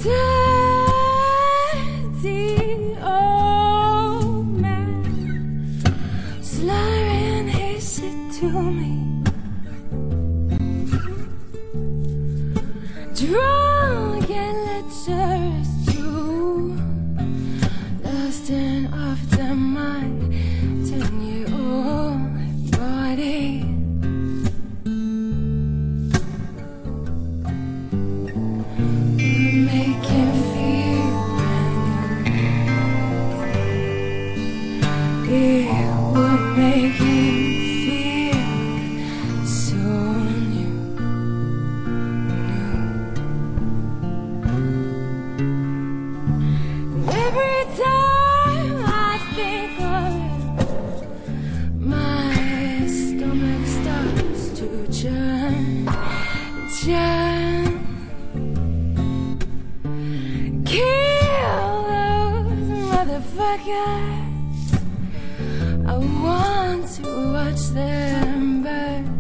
dirty old man slurring his shit to me, drunk and lecherous too, lost in after my 10-year-old body. Make him feel brand new. It would make him feel so new. And every time I think of it, my stomach starts to churn. Kill those motherfuckers. I want to watch them burn.